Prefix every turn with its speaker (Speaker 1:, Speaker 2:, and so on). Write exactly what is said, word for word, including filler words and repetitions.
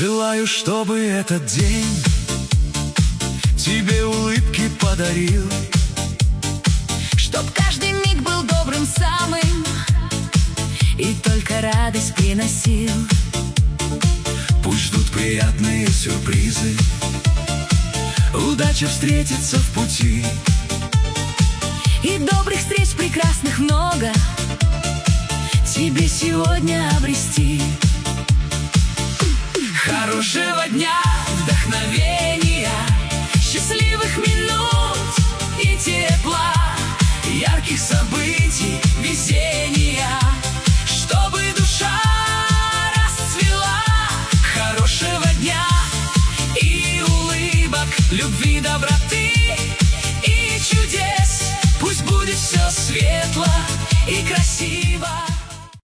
Speaker 1: Желаю, чтобы этот день тебе улыбки подарил,
Speaker 2: чтоб каждый миг был добрым самым и только радость приносил.
Speaker 1: Пусть ждут приятные сюрпризы, удача встретится в пути,
Speaker 2: и добрых встреч прекрасных много тебе сегодня обрести.